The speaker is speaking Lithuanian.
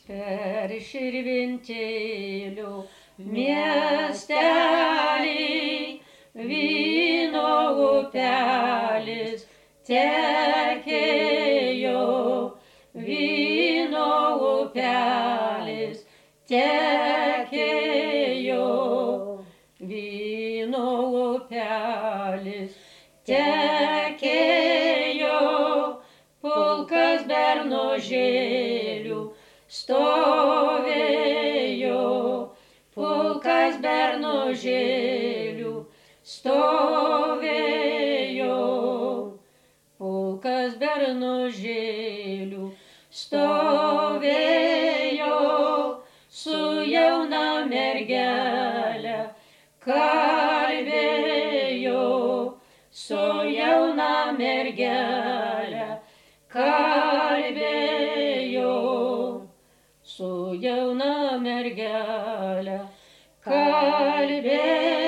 Per Širvintėlių miestelį vyno upelis tekėjo, vyno upelis tekėjo, vyno upelis tekėjo, pulkas bernožėlių stovėjo, pulkas bernožėlių stovėjo, pulkas bernožėlių stovėjo, su jauna mergelė kalbėjo, su jauna mergelė kalbėjo, su jauna mergelė kalbėjo.